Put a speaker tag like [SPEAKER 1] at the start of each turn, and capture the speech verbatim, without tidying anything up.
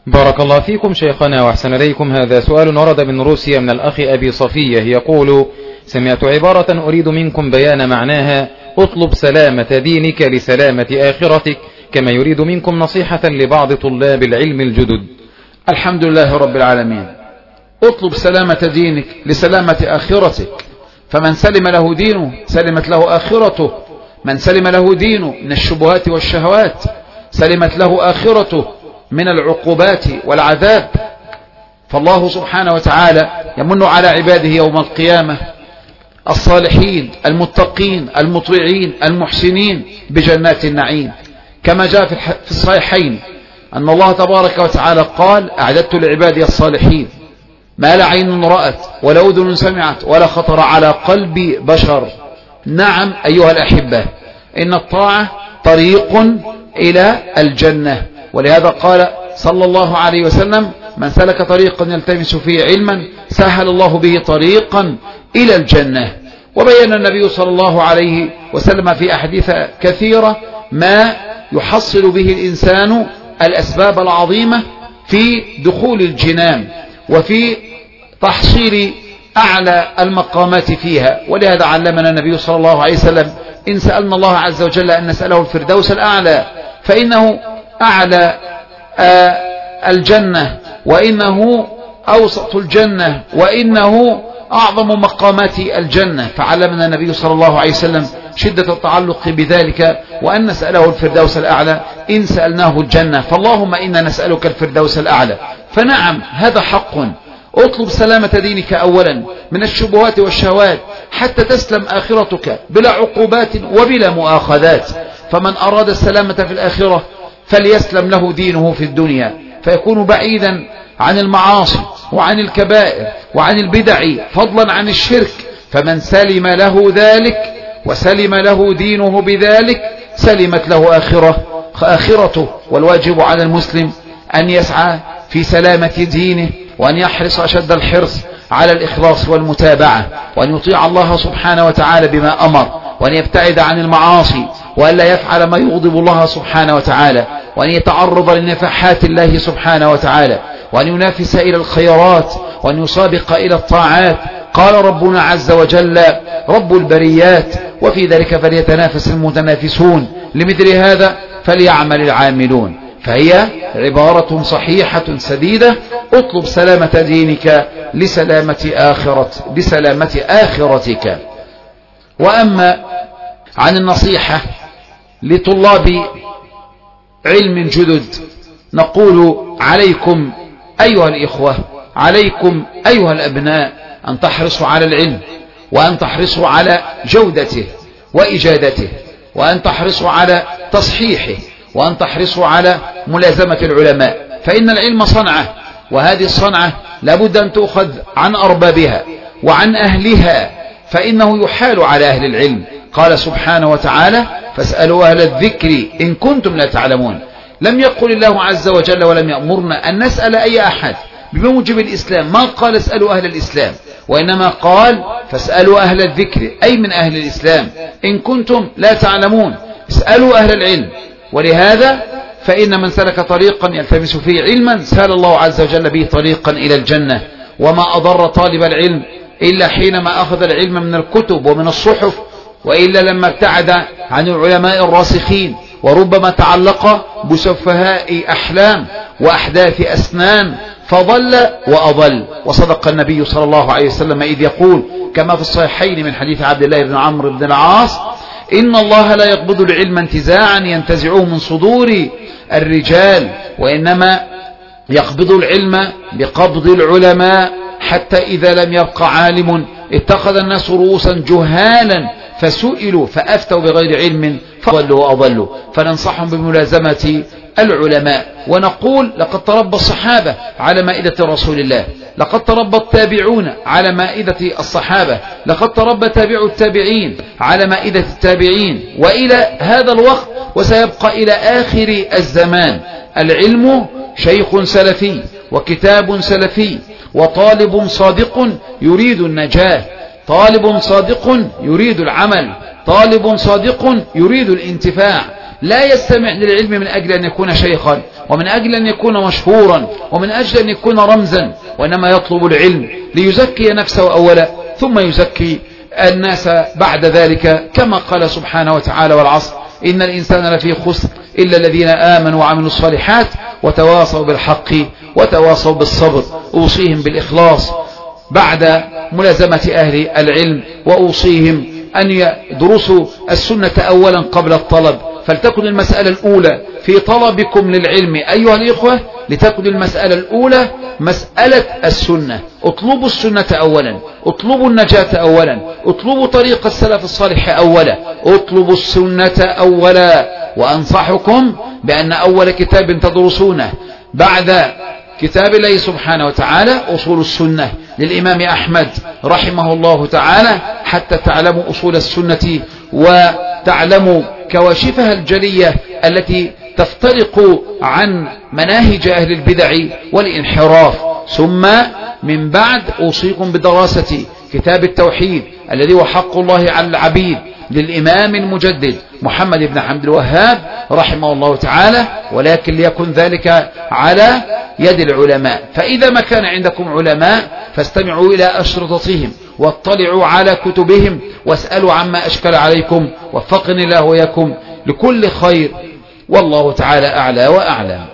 [SPEAKER 1] بارك الله فيكم شيخنا وأحسن إليكم. هذا سؤال ورد من روسيا من الأخ أبي صفية يقول: سمعت عبارة أريد منكم بيان معناها: اطلب سلامة دينك لسلامة آخرتك، كما يريد منكم نصيحة لبعض طلاب العلم الجدد.
[SPEAKER 2] الحمد لله رب العالمين. اطلب سلامة دينك لسلامة آخرتك، فمن سلم له دينه سلمت له آخرته، من سلم له دينه من الشبهات والشهوات سلمت له آخرته من العقوبات والعذاب. فالله سبحانه وتعالى يمن على عباده يوم القيامة الصالحين المتقين المطيعين المحسنين بجنات النعيم، كما جاء في الصحيحين أن الله تبارك وتعالى قال: أعددت لعبادي الصالحين ما لا عين رأت ولا أذن سمعت ولا خطر على قلب بشر. نعم أيها الأحبة، إن الطاعة طريق إلى الجنة، ولهذا قال صلى الله عليه وسلم: من سلك طريقا يلتمس فيه علما سهل الله به طريقا إلى الجنة. وبين النبي صلى الله عليه وسلم في أحاديث كثيرة ما يحصل به الإنسان الأسباب العظيمة في دخول الجنان وفي تحصيل أعلى المقامات فيها. ولهذا علمنا النبي صلى الله عليه وسلم: إن سألنا الله عز وجل أن نسأله الفردوس الأعلى، فإنه أعلى الجنة، وإنه أوسط الجنة، وإنه أعظم مقامات الجنة. فعلمنا النبي صلى الله عليه وسلم شدة التعلق بذلك، وأن نسأله الفردوس الأعلى إن سألناه الجنة. فاللهم إنا نسألك الفردوس الأعلى. فنعم هذا حق. اطلب سلامة دينك أولا من الشبهات والشهوات حتى تسلم آخرتك بلا عقوبات وبلا مؤاخذات. فمن أراد السلامة في الآخرة فليسلم له دينه في الدنيا، فيكون بعيدا عن المعاصي وعن الكبائر وعن البدع فضلا عن الشرك. فمن سلم له ذلك وسلم له دينه بذلك سلمت له آخرة آخرته. والواجب على المسلم أن يسعى في سلامة دينه، وأن يحرص أشد الحرص على الإخلاص والمتابعة، وأن يطيع الله سبحانه وتعالى بما أمر، وأن يبتعد عن المعاصي، وأن لا يفعل ما يغضب الله سبحانه وتعالى، وأن يتعرض لنفحات الله سبحانه وتعالى، وأن ينافس إلى الخيرات، وأن يسابق إلى الطاعات. قال ربنا عز وجل: رب البريات، وفي ذلك فليتنافس المتنافسون، لمثل هذا فليعمل العاملون. فهي عبارة صحيحة سديدة: اطلب سلامة دينك لسلامة آخرة لسلامة آخرتك. وأما عن النصيحة لطلاب علم جدد، نقول: عليكم أيها الإخوة، عليكم أيها الأبناء أن تحرصوا على العلم، وأن تحرصوا على جودته وإجادته، وأن تحرصوا على تصحيحه، وأن تحرصوا على ملازمة العلماء. فإن العلم صنعة، وهذه الصنعة لابد أن تؤخذ عن أربابها وعن أهلها، فإنه يحال على أهل العلم. قال سبحانه وتعالى: فاسألوا أهل الذكر إن كنتم لا تعلمون. لم يقل الله عز وجل ولم يأمرنا أن نسأل أي أحد بموجب الإسلام، ما قال اسألوا أهل الإسلام، وإنما قال فاسألوا أهل الذكر، أي من أهل الإسلام، إن كنتم لا تعلمون. اسألوا أهل العلم. ولهذا فإن من سلك طريقا يلتمس فيه علما سهل الله عز وجل به طريقا إلى الجنة. وما أضر طالب العلم إلا حينما أخذ العلم من الكتب ومن الصحف، وإلا لما ابتعد عن العلماء الراسخين، وربما تعلق بسفهاء أحلام وأحداث أسنان فضل وأضل. وصدق النبي صلى الله عليه وسلم إذ يقول كما في الصحيحين من حديث عبد الله بن عمرو بن العاص: إن الله لا يقبض العلم انتزاعا ينتزعه من صدور الرجال، وإنما يقبض العلم بقبض العلماء، حتى إذا لم يبق عالم اتخذ الناس رؤوسا جهالا فسئلوا فأفتوا بغير علم فضلوا وأضلوا. فننصحهم بملازمة العلماء، ونقول: لقد تربى الصحابة على مائدة رسول الله، لقد تربى التابعون على مائدة الصحابة، لقد تربى تابع التابعين على مائدة التابعين، وإلى هذا الوقت وسيبقى إلى آخر الزمان. العلم شيخ سلفي وكتاب سلفي وطالب صادق يريد النجاة، طالب صادق يريد العمل، طالب صادق يريد الانتفاع. لا يستمع للعلم من أجل أن يكون شيخا ومن أجل أن يكون مشهورا ومن أجل أن يكون رمزا، وإنما يطلب العلم ليزكي نفسه أولا ثم يزكي الناس بعد ذلك، كما قال سبحانه وتعالى: والعصر إن الإنسان لفي خسر إلا الذين آمنوا وعملوا الصالحات وتواصوا بالحق وتواصوا بالصبر. أوصيهم بالإخلاص بعد ملازمة أهل العلم، وأوصيهم أن يدرسوا السنة أولا قبل الطلب، فلتكن المسألة الأولى في طلبكم للعلم أيها الإخوة لتكن المسألة الأولى مسألة السنة. اطلبوا السنة أولا، اطلبوا النجاة أولا، اطلبوا طريق السلف الصالح أولا، اطلبوا السنة أولا. وأنصحكم بأن أول كتاب تدرسونه بعد كتاب الله سبحانه وتعالى أصول السنة للإمام أحمد رحمه الله تعالى، حتى تعلموا أصول السنة وتعلموا كواشفها الجلية التي تفترق عن مناهج أهل البدع والانحراف. ثم من بعد أوصيكم بدراسة كتاب التوحيد الذي هو حق الله على العبيد للإمام المجدد محمد بن عبد الوهاب رحمه الله تعالى، ولكن ليكن ذلك على يد العلماء. فإذا ما كان عندكم علماء فاستمعوا إلى أشرطتهم واطلعوا على كتبهم واسألوا عما أشكل عليكم، وفقني الله وإياكم لكل خير، والله تعالى أعلى وأعلم.